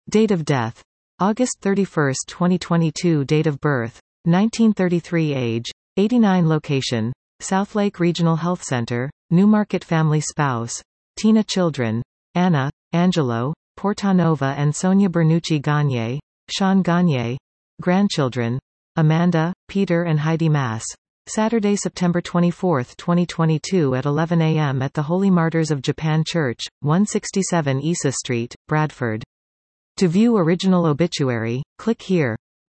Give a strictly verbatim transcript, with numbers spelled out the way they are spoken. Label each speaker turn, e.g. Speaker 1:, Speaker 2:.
Speaker 1: Date of death: August thirty-first, twenty twenty-two. Date of birth: nineteen thirty-three. Age: eighty-nine. Location: Southlake Regional Health Center, Newmarket. Family: spouse: Tina. Children: Anna, Angelo, Portanova and Sonia Bernucci Gagne, Sean Gagne. Grandchildren: Amanda, Peter and Heidi Mass. Saturday, September twenty-fourth, twenty twenty-two at eleven a m at the Holy Martyrs of Japan Church, one sixty-seven Issa Street, Bradford. To view original obituary, click here.